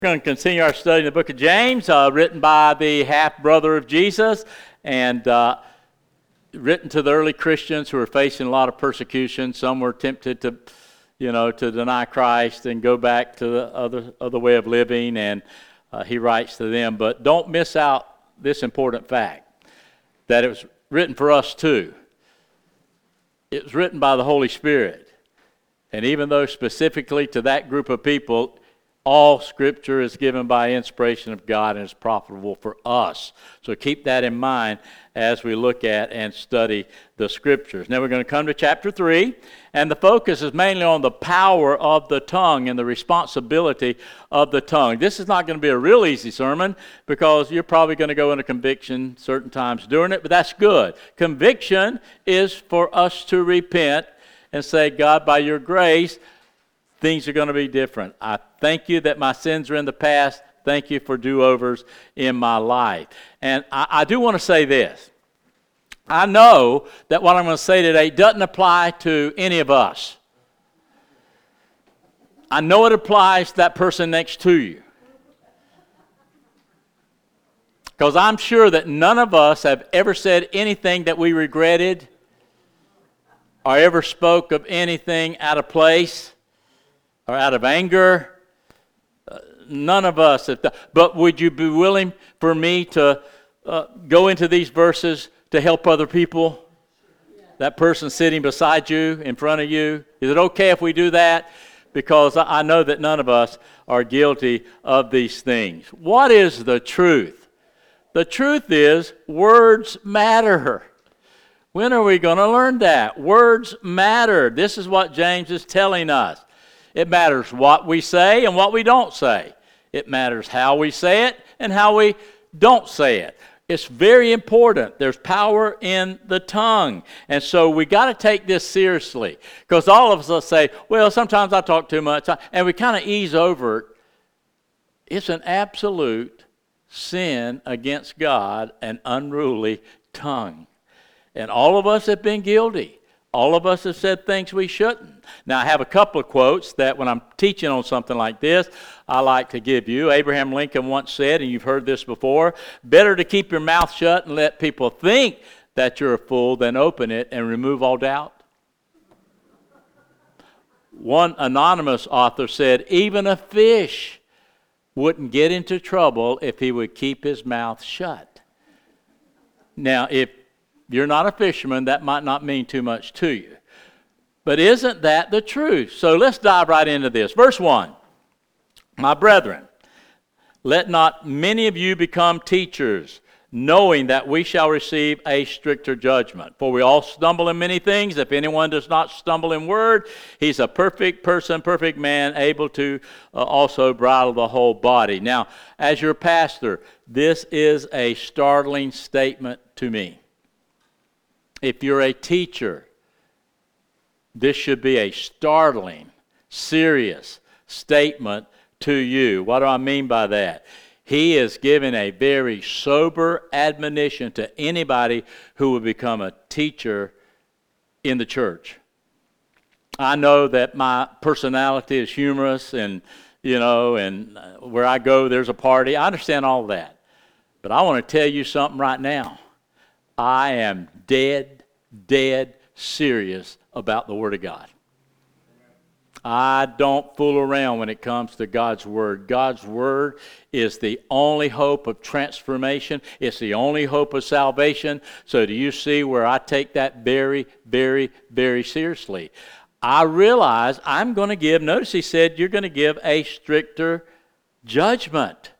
We're going to continue our study in the book of James, written by the half-brother of Jesus, and written to the early Christians who were facing a lot of persecution. Some were tempted to, to deny Christ and go back to the other way of living, and he writes to them. But don't miss out this important fact, that it was written for us too. It was written by the Holy Spirit, and even though specifically to that group of people, all Scripture is given by inspiration of God and is profitable for us. So keep that in mind as we look at and study the Scriptures. Now we're going to come to chapter 3, and the focus is mainly on the power of the tongue and the responsibility of the tongue. This is not going to be a real easy sermon because you're probably going to go into conviction certain times during it, but that's good. Conviction is for us to repent and say, God, by your grace, things are going to be different. I thank you that my sins are in the past. Thank you for do-overs in my life. And I do want to say this. I know that what I'm going to say today doesn't apply to any of us. I know it applies to that person next to you. Because I'm sure that none of us have ever said anything that we regretted or ever spoke of anything out of place or out of anger. None of us have done. But would you be willing for me to go into these verses to help other people? That person sitting beside you, in front of you. Is it okay if we do that? Because I know that none of us are guilty of these things. What is the truth? The truth is words matter. When are we going to learn that? Words matter. This is what James is telling us. It matters what we say and what we don't say. It matters how we say it and how we don't say it. It's very important. There's power in the tongue. And so we got to take this seriously. Because all of us say, well, sometimes I talk too much. And we kind of ease over it. It's an absolute sin against God, an unruly tongue. And all of us have been guilty. All of us have said things we shouldn't. Now, I have a couple of quotes that when I'm teaching on something like this, I like to give you. Abraham Lincoln once said, and you've heard this before, better to keep your mouth shut and let people think that you're a fool than open it and remove all doubt. One anonymous author said, even a fish wouldn't get into trouble if he would keep his mouth shut. Now, if you're not a fisherman, that might not mean too much to you. But isn't that the truth? So let's dive right into this. Verse 1, my brethren, let not many of you become teachers, knowing that we shall receive a stricter judgment. For we all stumble in many things. If anyone does not stumble in word, he's a perfect person, perfect man, able to also bridle the whole body. Now, as your pastor, this is a startling statement to me. If you're a teacher, this should be a startling, serious statement to you. What do I mean by that? He is giving a very sober admonition to anybody who will become a teacher in the church. I know that my personality is humorous and, and where I go there's a party. I understand all of that. But I want to tell you something right now. I am dead serious about the Word of God. I don't fool around when it comes to God's Word. God's Word is the only hope of transformation. It's the only hope of salvation. So do you see where I take that very, very, very seriously? I realize I'm going to give, notice he said, you're going to give a stricter judgment.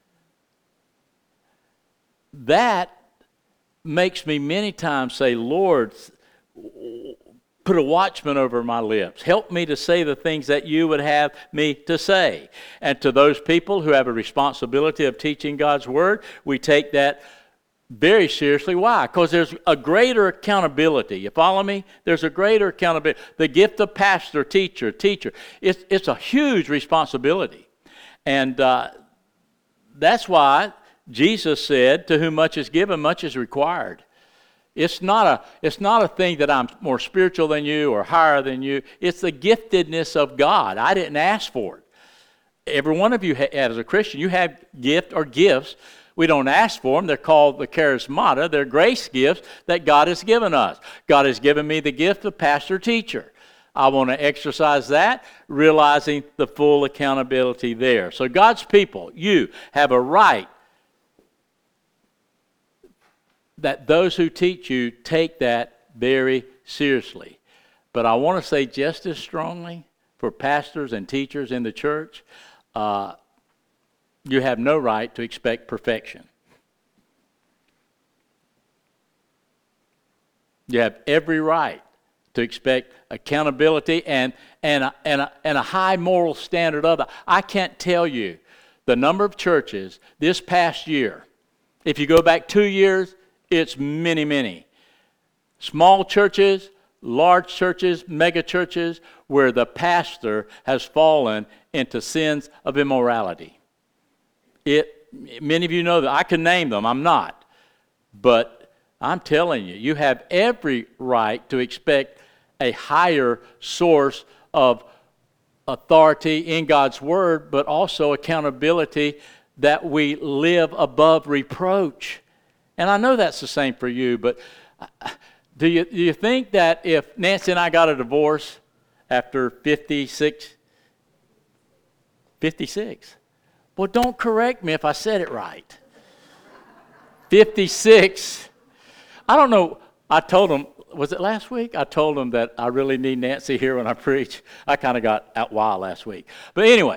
That makes me many times say, Lord, put a watchman over my lips. Help me to say the things that you would have me to say. And to those people who have a responsibility of teaching God's Word, we take that very seriously. Why? Because there's a greater accountability. You follow me? There's a greater accountability. The gift of pastor, teacher. It's a huge responsibility. And that's why Jesus said, to whom much is given, much is required. It's not a thing that I'm more spiritual than you or higher than you. It's the giftedness of God. I didn't ask for it. every one of you, as a Christian, you have gift or gifts. We don't ask for them. They're called the charismata. They're grace gifts that God has given us. God has given me the gift of pastor teacher. I want to exercise that, realizing the full accountability there. So God's people, you have a right that those who teach you take that very seriously. But I want to say just as strongly for pastors and teachers in the church, you have no right to expect perfection. You have every right to expect accountability and a high moral standard of it. I can't tell you the number of churches this past year. If you go back 2 years, it's many, many. Small churches, large churches, mega churches, where the pastor has fallen into sins of immorality. Many of you know that. I can name them. I'm not. But I'm telling you, you have every right to expect a higher source of authority in God's Word, but also accountability that we live above reproach. And I know that's the same for you, but do you think that if Nancy and I got a divorce after 56, well, don't correct me if I said it right. 56, I don't know, I told them, was it last week? I told them that I really need Nancy here when I preach. I kind of got out wild last week. But anyway,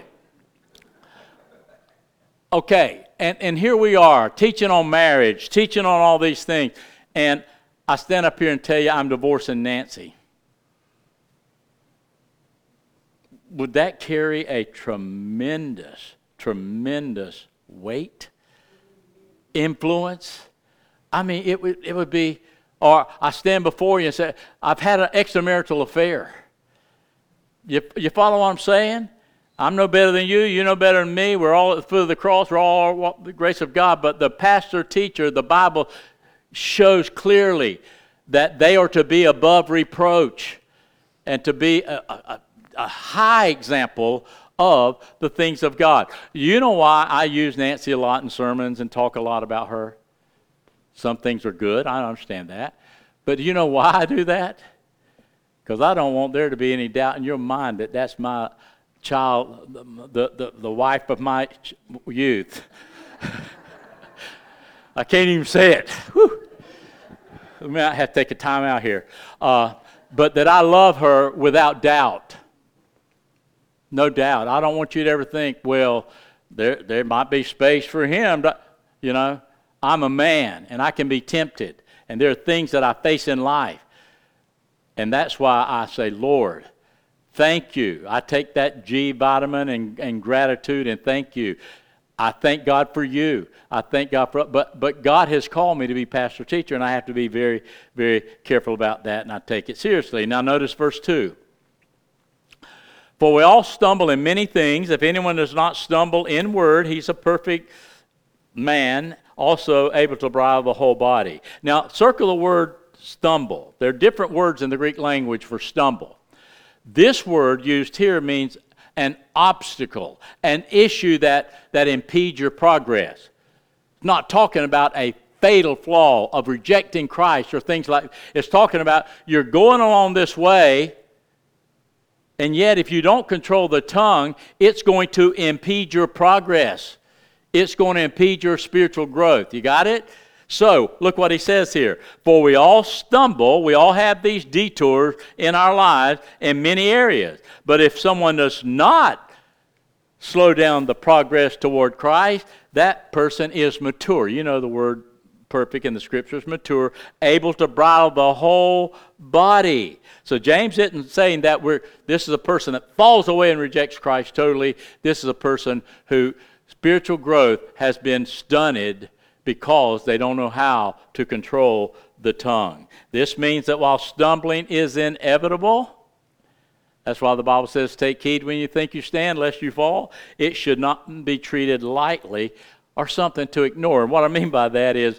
okay, and here we are, teaching on marriage, teaching on all these things, and I stand up here and tell you I'm divorcing Nancy. Would that carry a tremendous weight, influence? I mean, it would be, or I stand before you and say, I've had an extramarital affair. You follow what I'm saying? I'm no better than you. You're no better than me. We're all at the foot of the cross. We're all the grace of God. But the pastor, teacher, the Bible shows clearly that they are to be above reproach and to be a high example of the things of God. You know why I use Nancy a lot in sermons and talk a lot about her? Some things are good. I understand that. But do you know why I do that? Because I don't want there to be any doubt in your mind that that's my child, the wife of my youth. I can't even say it. Whew. I might have to take a time out here. But that I love her without doubt. No doubt. I don't want you to ever think, well, there might be space for him. You know, I'm a man, and I can be tempted. And there are things that I face in life. And that's why I say, Lord, thank you. I take that G vitamin and gratitude and thank you. I thank God for you. I thank God for, but God has called me to be pastor teacher, and I have to be very, very careful about that, and I take it seriously. Now notice verse 2. For we all stumble in many things. If anyone does not stumble in word, he's a perfect man, also able to bridle the whole body. Now circle the word stumble. There are different words in the Greek language for stumble. This word used here means an obstacle, an issue that impedes your progress. Not talking about a fatal flaw of rejecting Christ or things like that. It's talking about you're going along this way, and yet if you don't control the tongue, it's going to impede your progress. It's going to impede your spiritual growth. You got it? So, look what he says here. For we all stumble, we all have these detours in our lives in many areas. But if someone does not slow down the progress toward Christ, that person is mature. You know the word perfect in the scriptures, mature, able to bridle the whole body. So James isn't saying that this is a person that falls away and rejects Christ totally. This is a person who spiritual growth has been stunted because they don't know how to control the tongue. This means that while stumbling is inevitable, that's why the Bible says, take heed when you think you stand, lest you fall. It should not be treated lightly or something to ignore. And what I mean by that is,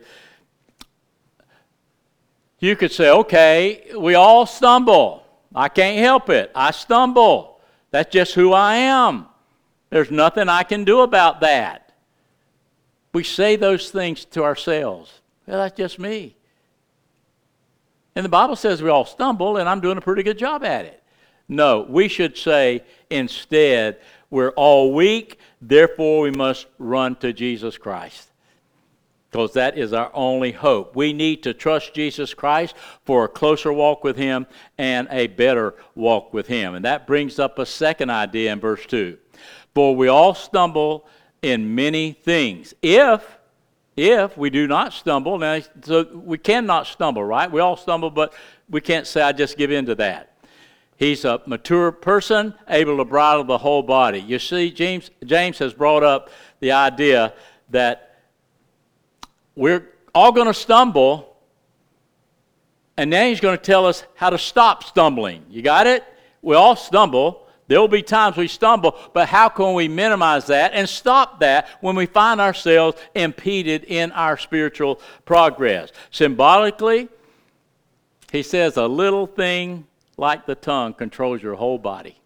you could say, okay, we all stumble. I can't help it. I stumble. That's just who I am. There's nothing I can do about that. We say those things to ourselves. Well, that's just me. And the Bible says we all stumble, and I'm doing a pretty good job at it. No, we should say instead, we're all weak, therefore we must run to Jesus Christ. Because that is our only hope. We need to trust Jesus Christ for a closer walk with Him and a better walk with Him. And that brings up a second idea in verse 2. For we all stumble in many things. If we do not stumble, now, so we cannot stumble, right? We all stumble, but we can't say, I just give in to that. He's a mature person, able to bridle the whole body. You see, James has brought up the idea that we're all going to stumble, and now he's going to tell us how to stop stumbling. You got it? We all stumble. There will be times we stumble, but how can we minimize that and stop that when we find ourselves impeded in our spiritual progress? Symbolically, he says a little thing like the tongue controls your whole body.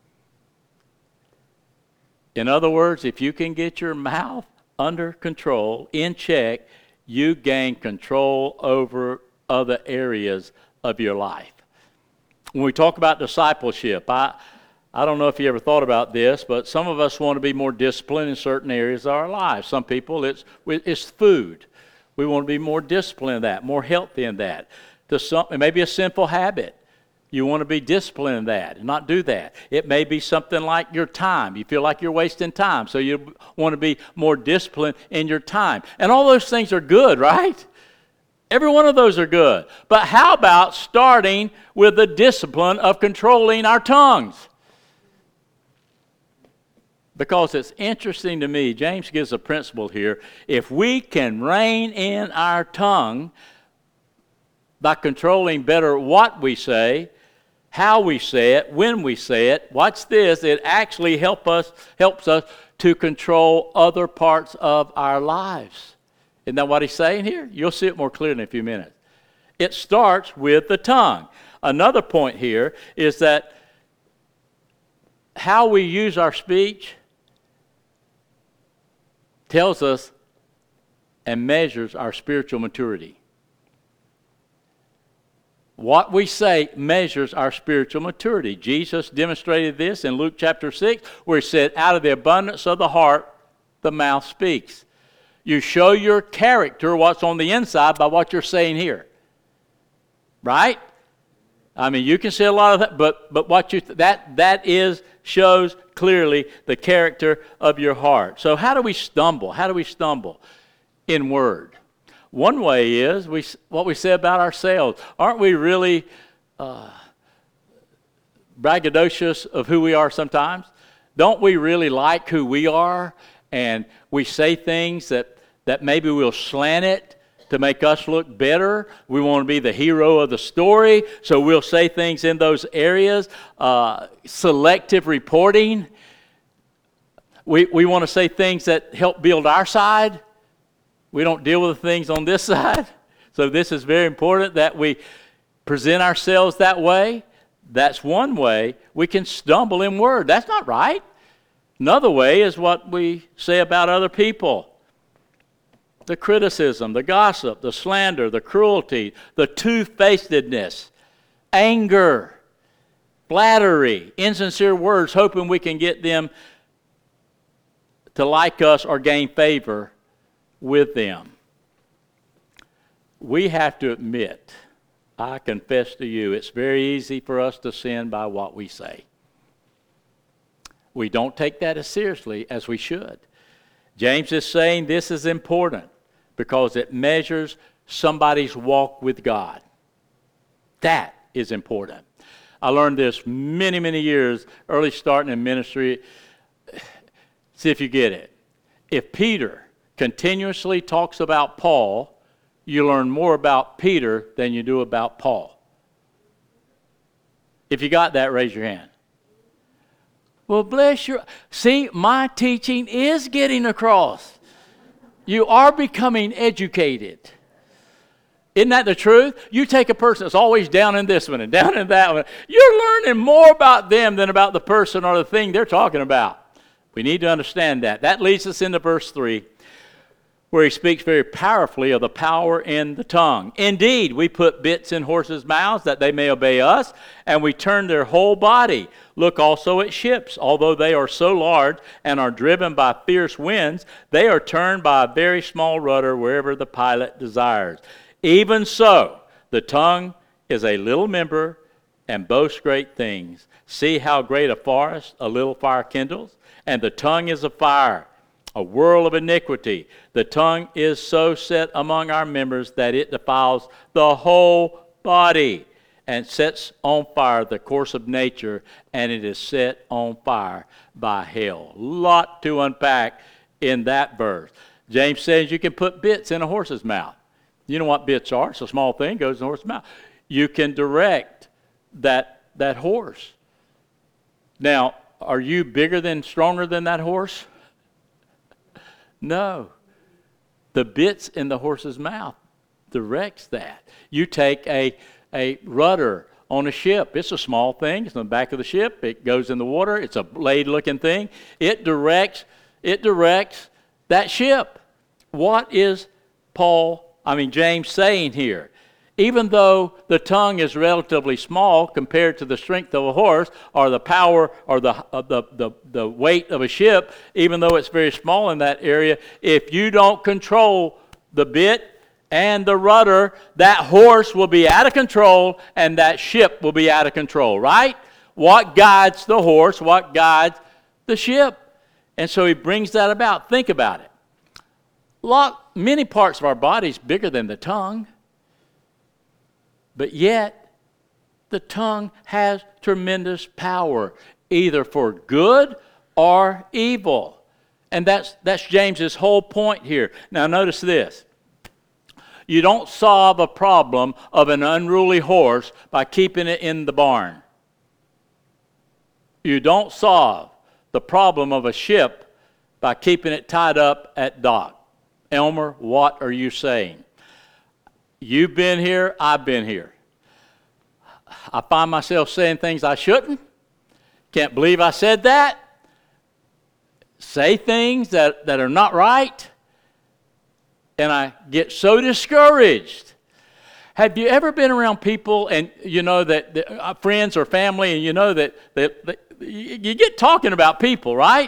In other words, if you can get your mouth under control, in check, you gain control over other areas of your life. When we talk about discipleship, I don't know if you ever thought about this, but some of us want to be more disciplined in certain areas of our lives. Some people, it's food. We want to be more disciplined in that, more healthy in that. It may be a sinful habit. You want to be disciplined in that and not do that. It may be something like your time. You feel like you're wasting time, so you want to be more disciplined in your time. And all those things are good, right? Every one of those are good. But how about starting with the discipline of controlling our tongues? Because it's interesting to me, James gives a principle here. If we can rein in our tongue by controlling better what we say, how we say it, when we say it, watch this, it actually helps us to control other parts of our lives. Isn't that what he's saying here? You'll see it more clearly in a few minutes. It starts with the tongue. Another point here is that how we use our speech tells us and measures our spiritual maturity. What we say measures our spiritual maturity. Jesus demonstrated this in Luke chapter 6, where he said, out of the abundance of the heart, the mouth speaks. You show your character, what's on the inside, by what you're saying here. Right? I mean, you can say a lot of that, but what that shows clearly the character of your heart. So how do we stumble? How do we stumble? In word. One way is what we say about ourselves. Aren't we really braggadocious of who we are sometimes? Don't we really like who we are? And we say things that maybe we'll slant it to make us look better. We want to be the hero of the story, so we'll say things in those areas. Selective reporting. We want to say things that help build our side. We don't deal with the things on this side. So this is very important that we present ourselves that way. That's one way we can stumble in word. That's not right. Another way is what we say about other people. The criticism, the gossip, the slander, the cruelty, the two-facedness, anger, flattery, insincere words, hoping we can get them to like us or gain favor with them. We have to admit, I confess to you, it's very easy for us to sin by what we say. We don't take that as seriously as we should. James is saying this is important because it measures somebody's walk with God. That is important. I learned this many, many years, early starting in ministry. See if you get it. If Peter continuously talks about Paul, you learn more about Peter than you do about Paul. If you got that, raise your hand. Well, bless you. See, my teaching is getting across. You are becoming educated. Isn't that the truth? You take a person that's always down in this one and down in that one. You're learning more about them than about the person or the thing they're talking about. We need to understand that. That leads us into verse 3, where he speaks very powerfully of the power in the tongue. Indeed, we put bits in horses' mouths that they may obey us, and we turn their whole body. Look also at ships. Although they are so large and are driven by fierce winds, they are turned by a very small rudder wherever the pilot desires. Even so, the tongue is a little member and boasts great things. See how great a forest a little fire kindles? And the tongue is a fire, a whirl of iniquity. The tongue is so set among our members that it defiles the whole body and sets on fire the course of nature, and it is set on fire by hell. Lot to unpack in that verse. James says you can put bits in a horse's mouth. You know what bits are? It's a small thing, goes in the horse's mouth. You can direct that horse. Now, are you bigger than, stronger than that horse? No. The bits in the horse's mouth directs that. You take a rudder on a ship. It's a small thing. It's on the back of the ship. It goes in the water. It's a blade-looking thing. It directs that ship. What is James saying here? Even though the tongue is relatively small compared to the strength of a horse or the power or the weight of a ship, even though it's very small in that area, if you don't control the bit and the rudder, that horse will be out of control and that ship will be out of control, right? What guides the horse? What guides the ship? And so he brings that about. Think about it. Many parts of our body is bigger than the tongue. But yet, the tongue has tremendous power, either for good or evil. And that's James's whole point here. Now notice this. You don't solve a problem of an unruly horse by keeping it in the barn. You don't solve the problem of a ship by keeping it tied up at dock. Elmer, what are you saying? You've been here, I've been here. I find myself saying things I shouldn't. Can't believe I said that. Say things that are not right. And I get so discouraged. Have you ever been around people and you know that friends or family and you know that you get talking about people, right?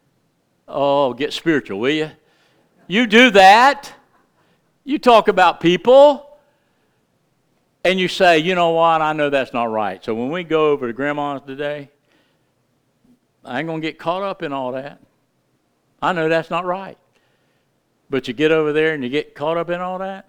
Oh, get spiritual, will you? You do that. You talk about people. And you say, you know what, I know that's not right. So when we go over to Grandma's today, I ain't going to get caught up in all that. I know that's not right. But you get over there and you get caught up in all that.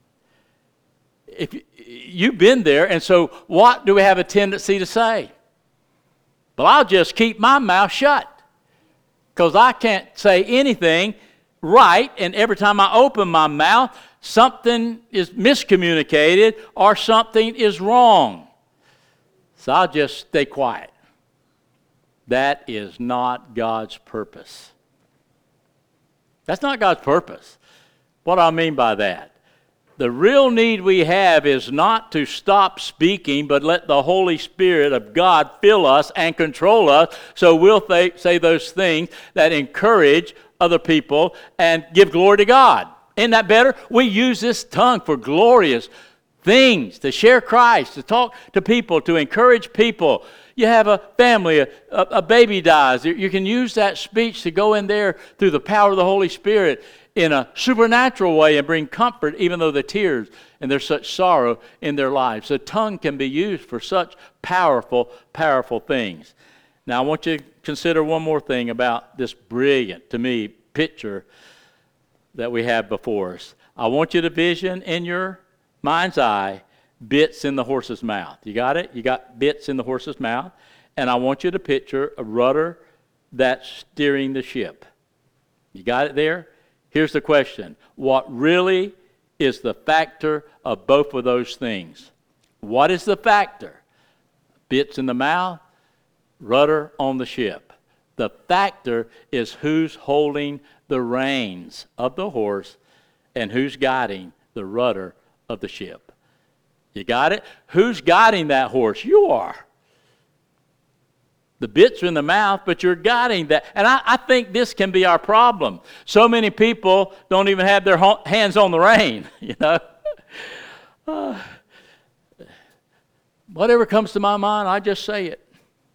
If you've been there, and so what do we have a tendency to say? Well, I'll just keep my mouth shut because I can't say anything right, and every time I open my mouth, something is miscommunicated or something is wrong. So I'll just stay quiet. That is not God's purpose. That's not God's purpose. What do I mean by that? The real need we have is not to stop speaking, but let the Holy Spirit of God fill us and control us so we'll say those things that encourage other people and give glory to God. Isn't that better? We use this tongue for glorious things, to share Christ, to talk to people, to encourage people. You have a family, a baby dies. You can use that speech to go in there through the power of the Holy Spirit in a supernatural way and bring comfort even though the tears and there's such sorrow in their lives. The tongue can be used for such powerful, powerful things. Now I want you to consider one more thing about this brilliant, to me, picture that we have before us. I want you to vision in your mind's eye bits in the horse's mouth. You got it? You got bits in the horse's mouth. And I want you to picture a rudder that's steering the ship. You got it there? Here's the question. What really is the factor of both of those things? What is the factor? Bits in the mouth, rudder on the ship. The factor is who's holding the reins of the horse and who's guiding the rudder of the ship. You got it? Who's guiding that horse? You are. The bits are in the mouth, but you're guiding that. And I think this can be our problem. So many people don't even have their hands on the rein, whatever comes to my mind, I just say it.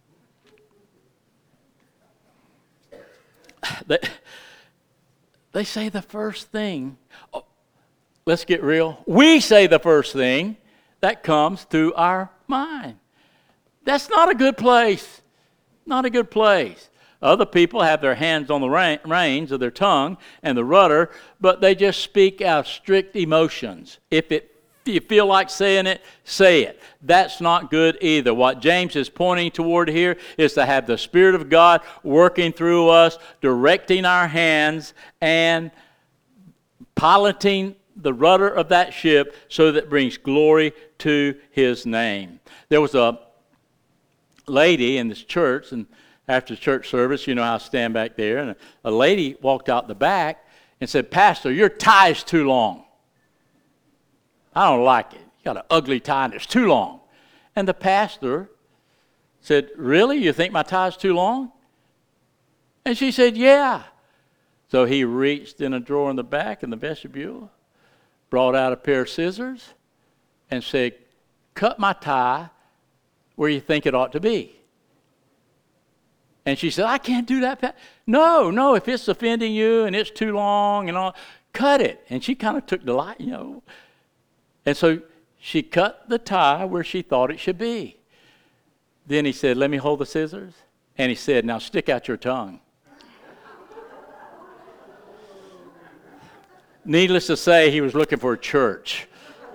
They say the first thing. Oh, let's get real. We say the first thing that comes through our mind. That's not a good place. Not a good place. Other people have their hands on the reins of their tongue and the rudder, but they just speak out of strict emotions. If you feel like saying it, say it. That's not good either. What James is pointing toward here is to have the Spirit of God working through us, directing our hands, and piloting the rudder of that ship so that it brings glory to His name. There was a lady in this church, and after church service, I stand back there, and a lady walked out the back and said, "Pastor, your tie is too long. I don't like it. You got an ugly tie and it's too long." And the pastor said, "Really? You think my tie is too long?" And she said, "Yeah." So he reached in a drawer in the back in the vestibule, brought out a pair of scissors, and said, "Cut my tie where you think it ought to be." And she said, "I can't do that. No, if it's offending you and it's too long and all, cut it." And she kind of took delight, And so she cut the tie where she thought it should be. Then he said, "Let me hold the scissors." And he said, "Now stick out your tongue." Needless to say, he was looking for a church.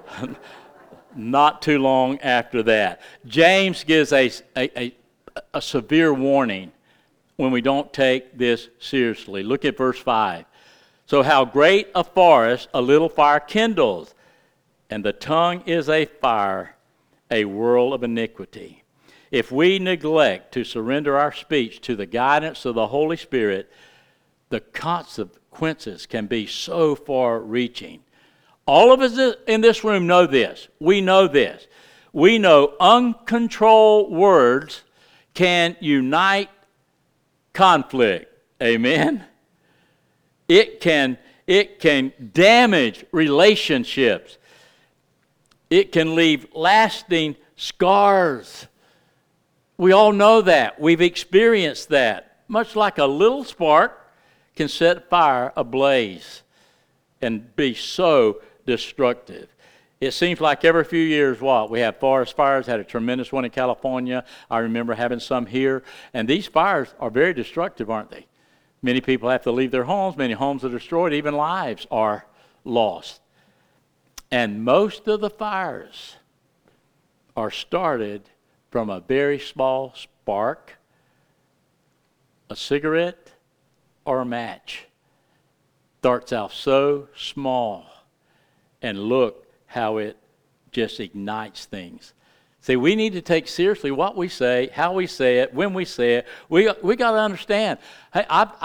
Not too long after that. James gives a severe warning when we don't take this seriously. Look at verse 5. "So how great a forest a little fire kindles, and the tongue is a fire, a whirl of iniquity." If we neglect to surrender our speech to the guidance of the Holy Spirit, the consequences can be so far-reaching. All of us in this room know this. We know this. We know uncontrolled words can unite conflict. Amen? It can damage relationships. It can leave lasting scars. We all know that. We've experienced that. Much like a little spark can set fire ablaze and be so destructive. It seems like every few years, we have forest fires. Had a tremendous one in California. I remember having some here. And these fires are very destructive, aren't they? Many people have to leave their homes. Many homes are destroyed. Even lives are lost. And most of the fires are started from a very small spark, a cigarette, or a match. Starts out so small, and look how it just ignites things. See, we need to take seriously what we say, how we say it, when we say it. We got to understand. Hey,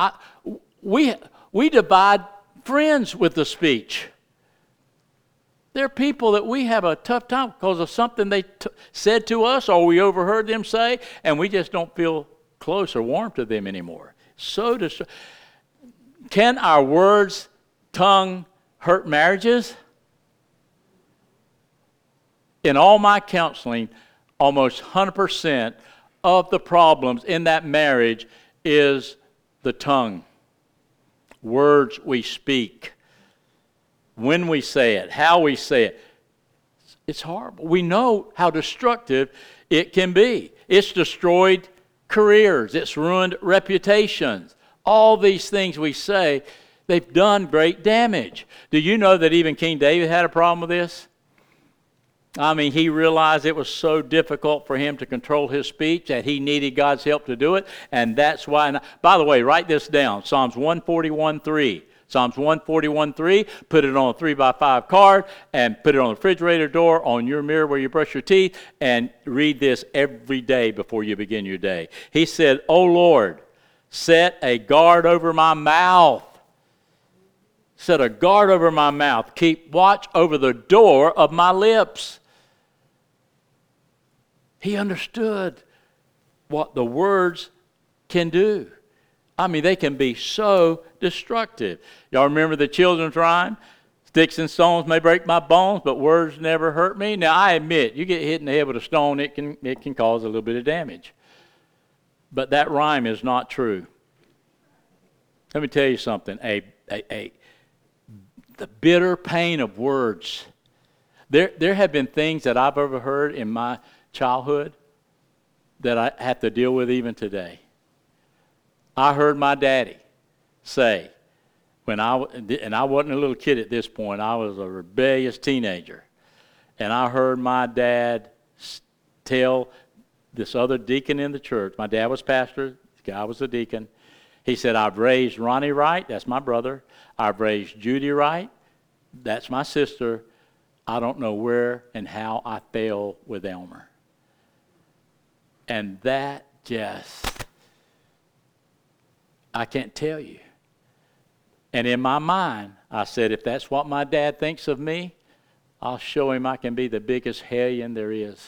we divide friends with the speech. There are people that we have a tough time because of something they said to us or we overheard them say, and we just don't feel close or warm to them anymore. Can our words, tongue, hurt marriages? In all my counseling, almost 100% of the problems in that marriage is the tongue. Words we speak. When we say it, how we say it. It's horrible. We know how destructive it can be. It's destroyed careers. It's ruined reputations. All these things we say, they've done great damage. Do you know that even King David had a problem with this? I mean, he realized it was so difficult for him to control his speech that he needed God's help to do it. And that's why, by the way, write this down. Psalms 141:3. Psalms 141:3, put it on a 3x5 card and put it on the refrigerator door, on your mirror where you brush your teeth, and read this every day before you begin your day. He said, "O Lord, set a guard over my mouth. Set a guard over my mouth. Keep watch over the door of my lips." He understood what the words can do. I mean, they can be so destructive. Y'all remember the children's rhyme? Sticks and stones may break my bones, but words never hurt me. Now, I admit, you get hit in the head with a stone, it can cause a little bit of damage. But that rhyme is not true. Let me tell you something. The bitter pain of words. There have been things that I've overheard in my childhood that I have to deal with even today. I heard my daddy say, and I wasn't a little kid at this point, I was a rebellious teenager. And I heard my dad tell this other deacon in the church, my dad was pastor, this guy was a deacon. He said, I've raised Ronnie right, that's my brother. I've raised Judy right, that's my sister. I don't know where and how I fell with Elmer. And that just, I can't tell you. And in my mind, I said, if that's what my dad thinks of me, I'll show him I can be the biggest hellion there is.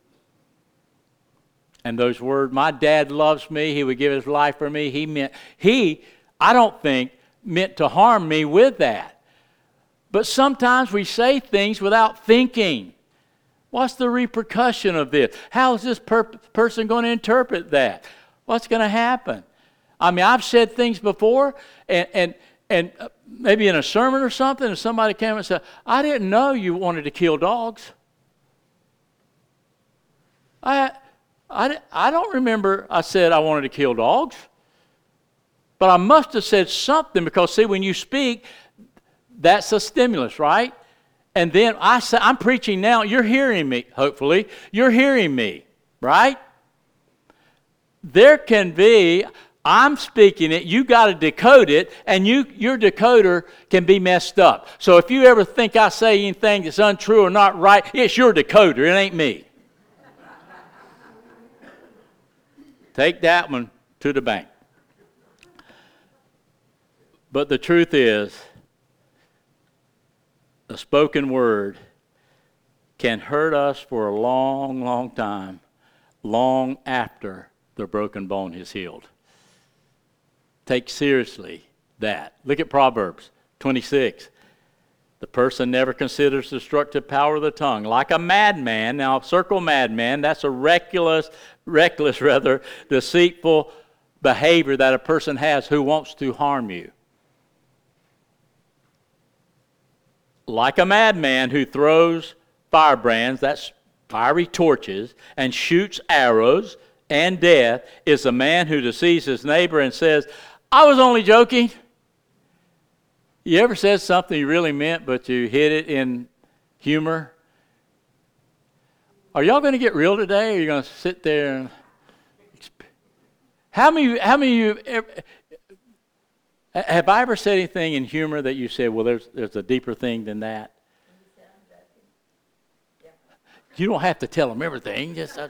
And those words, my dad loves me, he would give his life for me, I don't think, meant to harm me with that. But sometimes we say things without thinking. What's the repercussion of this? How is this person going to interpret that? What's going to happen? I mean, I've said things before, and maybe in a sermon or something, and somebody came and said, I didn't know you wanted to kill dogs. I don't remember I said I wanted to kill dogs. But I must have said something because, see, when you speak, that's a stimulus, right? And then I'm preaching now. You're hearing me, hopefully. You're hearing me, right? There can be, I'm speaking it, you got to decode it, and your decoder can be messed up. So if you ever think I say anything that's untrue or not right, it's your decoder, it ain't me. Take that one to the bank. But the truth is, a spoken word can hurt us for a long, long time, long after the broken bone is healed. Take seriously that. Look at Proverbs 26. The person never considers the destructive power of the tongue. Like a madman, now circle madman, that's a reckless, deceitful behavior that a person has who wants to harm you. Like a madman who throws firebrands, that's fiery torches, and shoots arrows and death, is a man who deceives his neighbor and says, I was only joking. You ever said something you really meant, but you hid it in humor? Are y'all going to get real today, or are you going to sit there and... How many of you have I ever said anything in humor that you said, well, there's a deeper thing than that? You don't have to tell them everything. Just.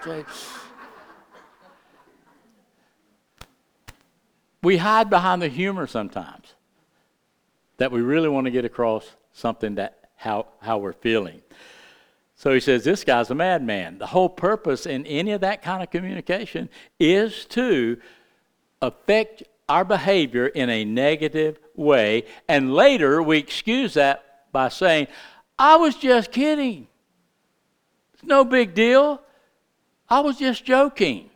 We hide behind the humor sometimes that we really want to get across something that how we're feeling. So he says, this guy's a madman. The whole purpose in any of that kind of communication is to affect our behavior in a negative way, and later we excuse that by saying, I was just kidding. It's no big deal. I was just joking.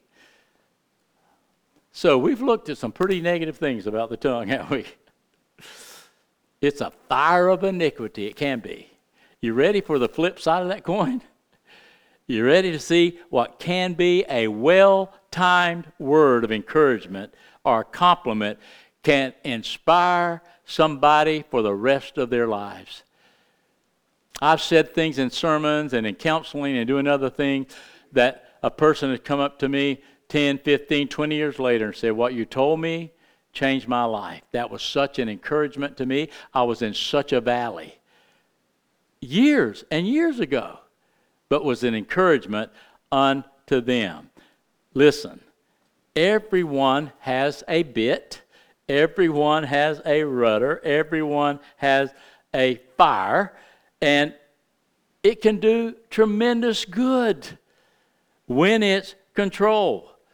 So we've looked at some pretty negative things about the tongue, haven't we? It's a fire of iniquity. It can be. You ready for the flip side of that coin? You ready to see what can be a well-timed word of encouragement or compliment can inspire somebody for the rest of their lives? I've said things in sermons and in counseling and doing other things that a person has come up to me 10, 15, 20 years later and said, what you told me changed my life. That was such an encouragement to me. I was in such a valley years and years ago, but was an encouragement unto them. Listen, everyone has a bit. Everyone has a rudder. Everyone has a fire. And it can do tremendous good when it's controlled.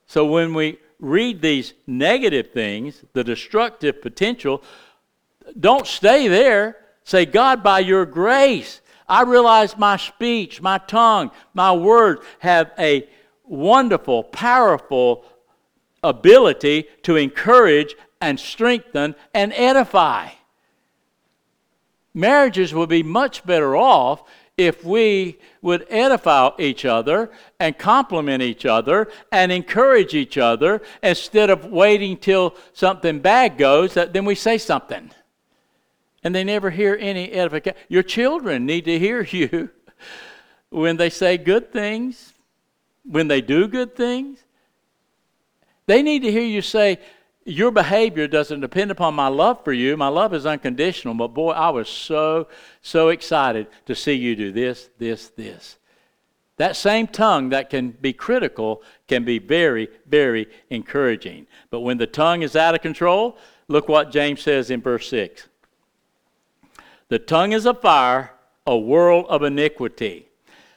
So when we read these negative things, the destructive potential, don't stay there. Say, God, by your grace, I realize my speech, my tongue, my words have a wonderful, powerful ability to encourage and strengthen and edify. Marriages would be much better off if we would edify each other and compliment each other and encourage each other instead of waiting till something bad goes, then we say something. And they never hear any edification. Your children need to hear you when they say good things, when they do good things. They need to hear you say, your behavior doesn't depend upon my love for you. My love is unconditional. But boy, I was so excited to see you do this, this, this. That same tongue that can be critical can be very, very encouraging. But when the tongue is out of control, look what James says in verse 6. The tongue is a fire, a whirl of iniquity.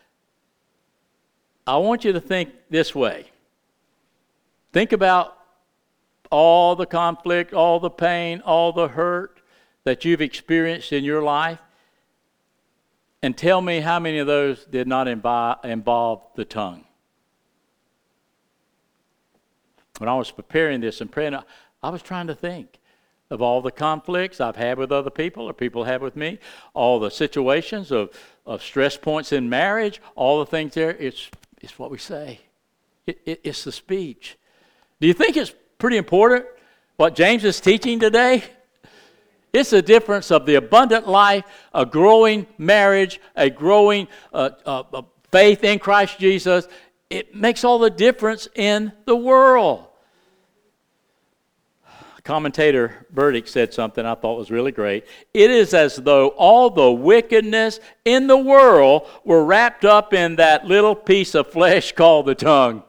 I want you to think this way. Think about all the conflict, all the pain, all the hurt that you've experienced in your life, and tell me how many of those did not involve the tongue. When I was preparing this and praying, I was trying to think of all the conflicts I've had with other people or people have with me, all the situations of stress points in marriage, all the things there. It's what we say. It's the speech. Do you think it's pretty important what James is teaching today? It's the difference of the abundant life, a growing marriage, a growing faith in Christ Jesus. It makes all the difference in the world. Commentator Burdick said something I thought was really great. It is as though all the wickedness in the world were wrapped up in that little piece of flesh called the tongue.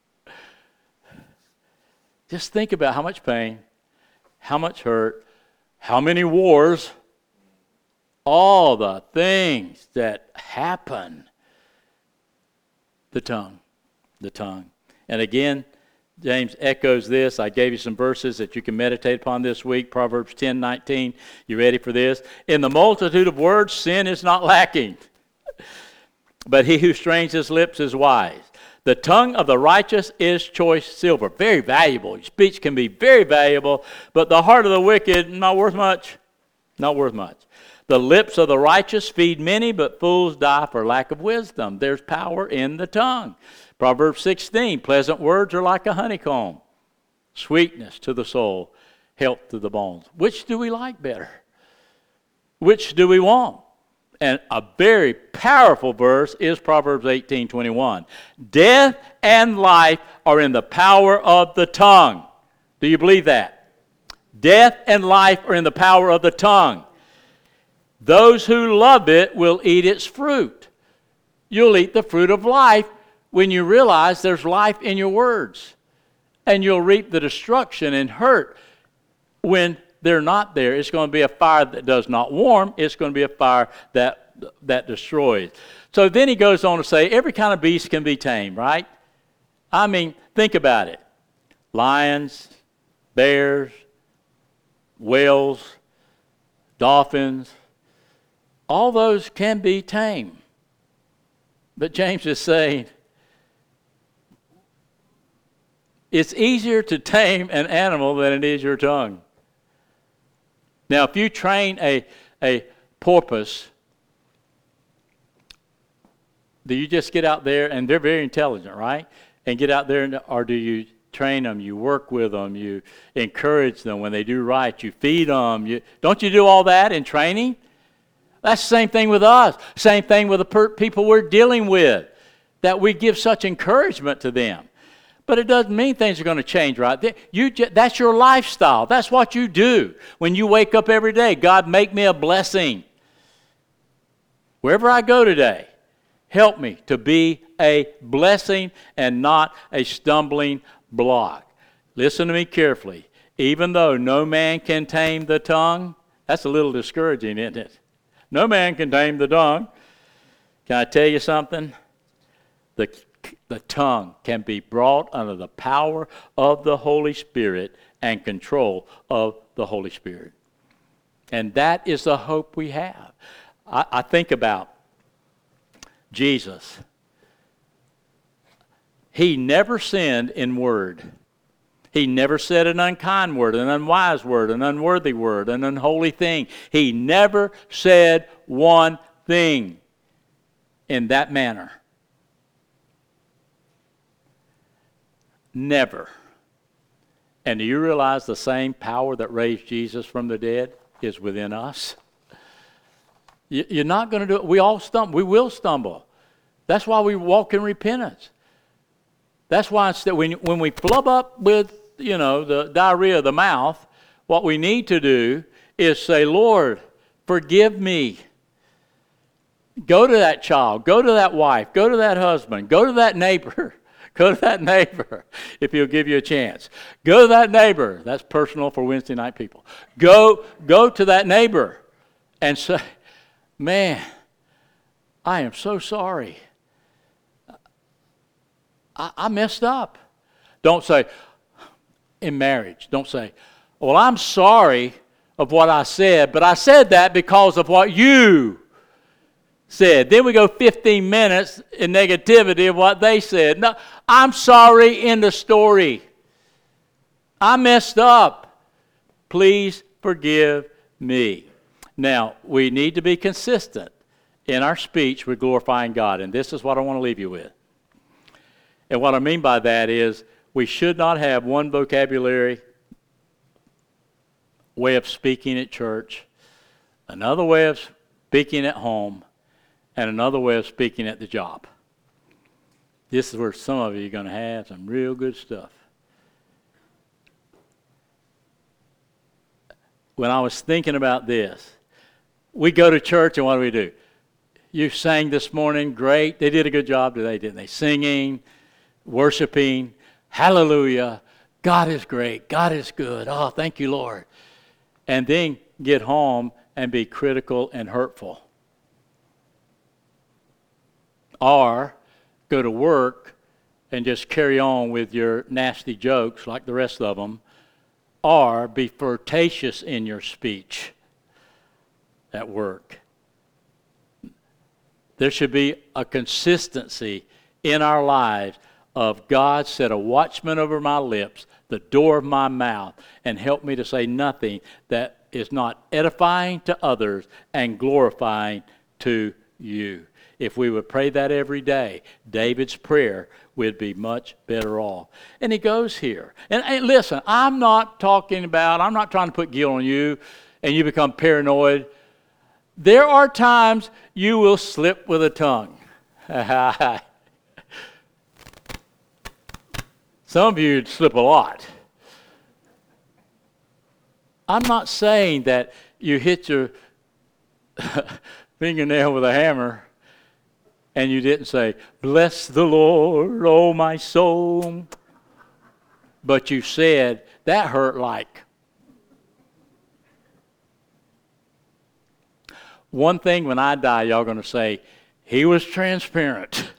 Just think about how much pain, how much hurt, how many wars, all the things that happen. The tongue. And again, James echoes this. I gave you some verses that you can meditate upon this week. Proverbs 10:19. You ready for this? In the multitude of words, sin is not lacking. But he who strains his lips is wise. The tongue of the righteous is choice silver. Very valuable. Your speech can be very valuable, but the heart of the wicked, not worth much. Not worth much. The lips of the righteous feed many, but fools die for lack of wisdom. There's power in the tongue. Proverbs 16, pleasant words are like a honeycomb. Sweetness to the soul, health to the bones. Which do we like better? Which do we want? And a very powerful verse is Proverbs 18:21. Death and life are in the power of the tongue. Do you believe that? Death and life are in the power of the tongue. Those who love it will eat its fruit. You'll eat the fruit of life when you realize there's life in your words. And you'll reap the destruction and hurt when they're not there. It's going to be a fire that does not warm. It's going to be a fire that destroys. So then he goes on to say, every kind of beast can be tamed, right? I mean, think about it. Lions, bears, whales, dolphins, all those can be tamed. But James is saying, it's easier to tame an animal than it is your tongue. Now, if you train a porpoise, do you just get out there, and they're very intelligent, right? And get out there, or do you train them, you work with them, you encourage them when they do right, you feed them. Don't you do all that in training? That's the same thing with us. Same thing with the people we're dealing with, that we give such encouragement to them. But it doesn't mean things are going to change, right? That's your lifestyle. That's what you do when you wake up every day. God, make me a blessing. Wherever I go today, help me to be a blessing and not a stumbling block. Listen to me carefully. Even though no man can tame the tongue, that's a little discouraging, isn't it? No man can tame the tongue. Can I tell you something? The the tongue can be brought under the power of the Holy Spirit and control of the Holy Spirit. And that is the hope we have. I think about Jesus. He never sinned in word. He never said an unkind word, an unwise word, an unworthy word, an unholy thing. He never said one thing in that manner. Never. And do you realize the same power that raised Jesus from the dead is within us? You're not going to do it. We all stumble. We will stumble. That's why we walk in repentance. That's why instead, when we flub up with, the diarrhea of the mouth, what we need to do is say, Lord, forgive me. Go to that child. Go to that wife. Go to that husband. Go to that neighbor. Go to that neighbor if he'll give you a chance. Go to that neighbor. That's personal for Wednesday night people. Go to that neighbor and say, man, I am so sorry. I messed up. Don't say, in marriage, don't say, well, I'm sorry of what I said, but I said that because of what you said. Then we go 15 minutes in negativity of what they said. No, I'm sorry in the story. I messed up. Please forgive me. Now, we need to be consistent in our speech with glorifying God, and this is what I want to leave you with. And what I mean by that is we should not have one vocabulary way of speaking at church, another way of speaking at home, and another way of speaking at the job. This is where some of you are going to have some real good stuff. When I was thinking about this, we go to church and what do? You sang this morning, great. They did a good job today, didn't they? Singing, worshiping, hallelujah. God is great. God is good. Oh, thank you, Lord. And then get home and be critical and hurtful. Or go to work and just carry on with your nasty jokes like the rest of them. Or be flirtatious in your speech at work. There should be a consistency in our lives of God set a watchman over my lips, the door of my mouth, and help me to say nothing that is not edifying to others and glorifying to you. If we would pray that every day, David's prayer would be much better off. And he goes here. And listen, I'm not trying to put guilt on you and you become paranoid. There are times you will slip with a tongue. Some of you slip a lot. I'm not saying that you hit your fingernail with a hammer and you didn't say, bless the Lord, oh my soul. But you said, that hurt like. One thing when I die, y'all going to say, he was transparent.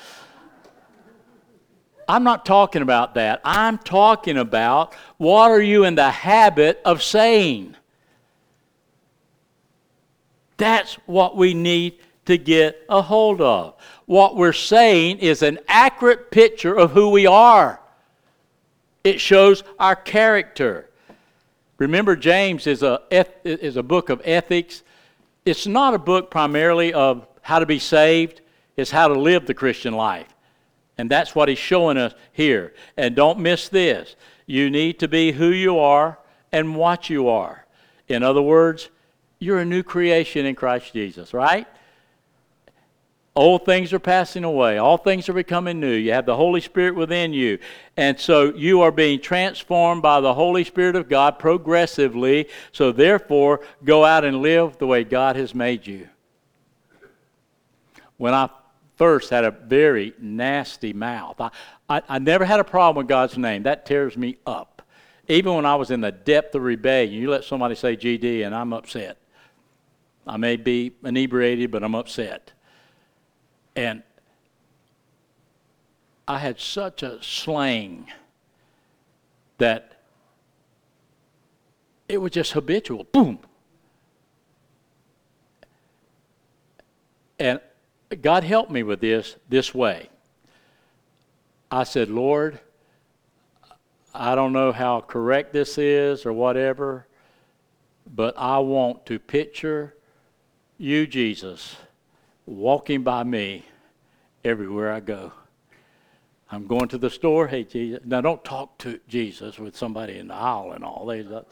I'm not talking about that. I'm talking about what are you in the habit of saying? That's what we need to get a hold of. What we're saying is an accurate picture of who we are. It shows our character. Remember, James is a book of ethics. It's not a book primarily of how to be saved. It's how to live the Christian life. And that's what he's showing us here. And don't miss this. You need to be who you are and what you are. In other words, you're a new creation in Christ Jesus, right? Old things are passing away. All things are becoming new. You have the Holy Spirit within you. And so you are being transformed by the Holy Spirit of God progressively. So therefore, go out and live the way God has made you. When I first had a very nasty mouth, I never had a problem with God's name. That tears me up. Even when I was in the depth of rebellion, you let somebody say GD and I'm upset. I may be inebriated, but I'm upset. And I had such a slang that it was just habitual. Boom. And God helped me with this way. I said, Lord, I don't know how correct this is or whatever, but I want to picture you, Jesus, walking by me everywhere I go. I'm going to the store. Hey, Jesus. Now, don't talk to Jesus with somebody in the aisle and all.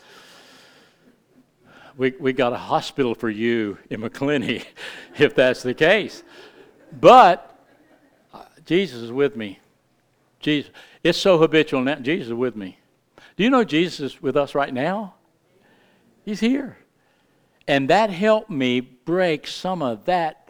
We got a hospital for you in McClenny, if that's the case. But Jesus is with me. Jesus, it's so habitual now. Jesus is with me. Do you know Jesus is with us right now? He's here. And that helped me break some of that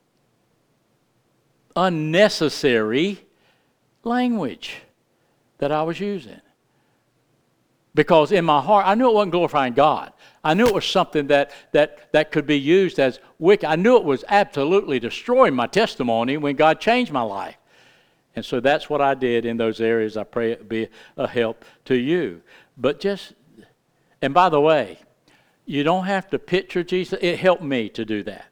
unnecessary language that I was using. Because in my heart, I knew it wasn't glorifying God. I knew it was something that could be used as wicked. I knew it was absolutely destroying my testimony when God changed my life. And so that's what I did in those areas. I pray it be a help to you. But and by the way, you don't have to picture Jesus. It helped me to do that.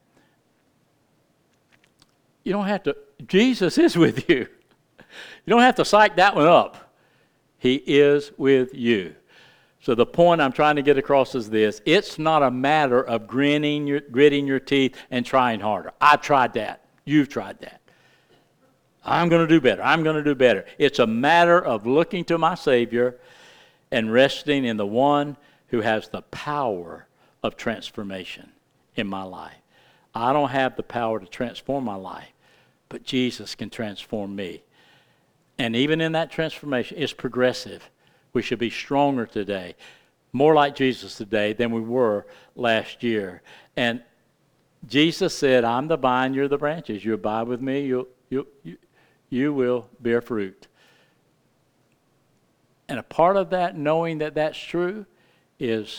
You don't have to. Jesus is with you. You don't have to psych that one up. He is with you. So the point I'm trying to get across is this. It's not a matter of gritting your teeth and trying harder. I've tried that. You've tried that. I'm going to do better. I'm going to do better. It's a matter of looking to my Savior and resting in the one who has the power of transformation in my life. I don't have the power to transform my life, but Jesus can transform me. And even in that transformation, it's progressive. We should be stronger today, more like Jesus today than we were last year. And Jesus said, I'm the vine, you're the branches. You abide with me, you will bear fruit. And a part of that, knowing that that's true, is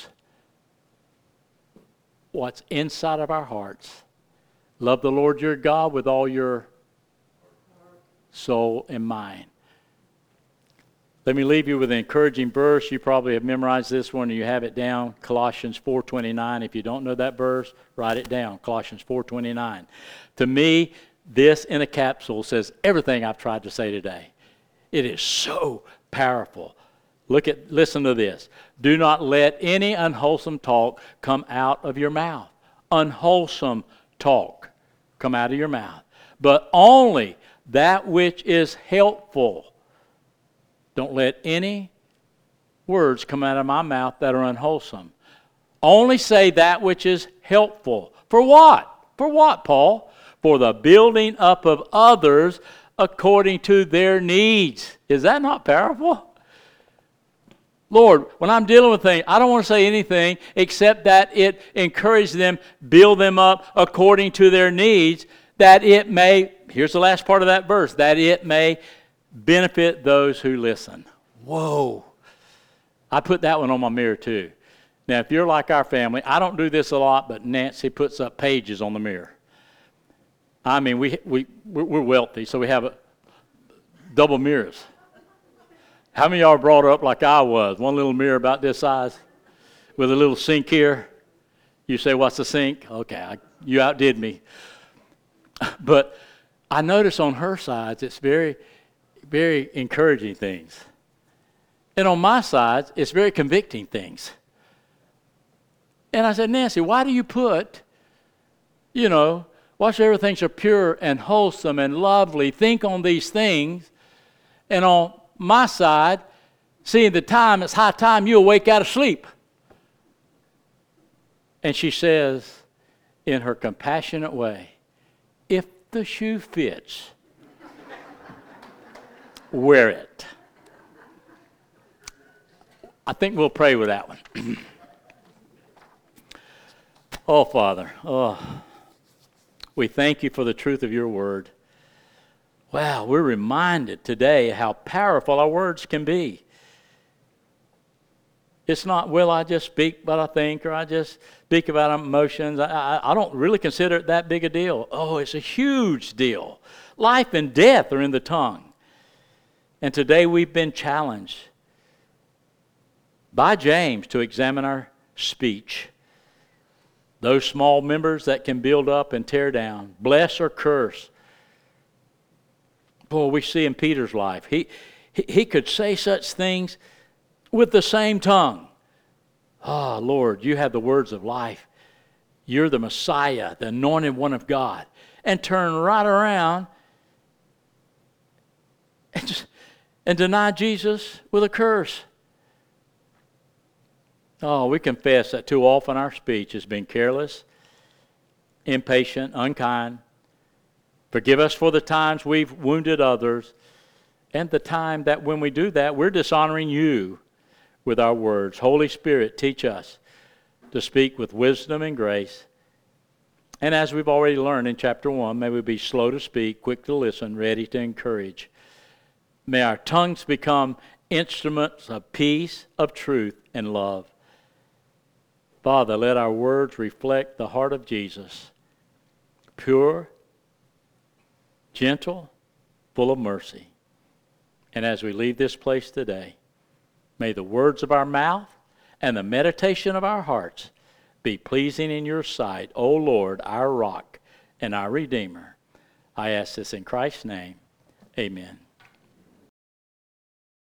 what's inside of our hearts. Love the Lord your God with all your soul and mind. Let me leave you with an encouraging verse. You probably have memorized this one and you have it down, Colossians 4:29. If you don't know that verse, write it down, Colossians 4:29. To me, this in a capsule says everything I've tried to say today. It is so powerful. Listen to this. Do not let any unwholesome talk come out of your mouth. Unwholesome talk come out of your mouth. But only that which is helpful. Don't let any words come out of my mouth that are unwholesome. Only say that which is helpful. For what? For what, Paul? For the building up of others according to their needs. Is that not powerful? Lord, when I'm dealing with things, I don't want to say anything except that it encourages them, build them up according to their needs, that it may, here's the last part of that verse, that it may benefit those who listen. Whoa. I put that one on my mirror too. Now, if you're like our family, I don't do this a lot, but Nancy puts up pages on the mirror. I mean, we're wealthy, so we have double mirrors. How many of y'all are brought up like I was? One little mirror about this size with a little sink here. You say, what's the sink? Okay, you outdid me. But I notice on her sides, it's very, very encouraging things. And on my sides, it's very convicting things. And I said, Nancy, why do you put, watch everything so pure and wholesome and lovely. Think on these things. And on my side, seeing the time, it's high time you awake out of sleep. And she says, in her compassionate way, if the shoe fits, wear it. I think we'll pray with that one. Oh, Father, we thank you for the truth of your word. Wow, we're reminded today how powerful our words can be. It's not, well, I just speak what I think, or I just speak about emotions. I don't really consider it that big a deal. Oh, it's a huge deal. Life and death are in the tongue. And today we've been challenged by James to examine our speech. Those small members that can build up and tear down, bless or curse. Boy, we see in Peter's life, he could say such things with the same tongue. Oh, Lord, you have the words of life. You're the Messiah, the anointed one of God. And turn right around and deny Jesus with a curse. Oh, we confess that too often our speech has been careless, impatient, unkind. Forgive us for the times we've wounded others and the time that when we do that, we're dishonoring you with our words. Holy Spirit, teach us to speak with wisdom and grace. And as we've already learned in chapter 1, may we be slow to speak, quick to listen, ready to encourage. May our tongues become instruments of peace, of truth, and love. Father, let our words reflect the heart of Jesus, pure, gentle, full of mercy. And as we leave this place today, may the words of our mouth and the meditation of our hearts be pleasing in your sight, O Lord, our rock and our Redeemer. I ask this in Christ's name. Amen.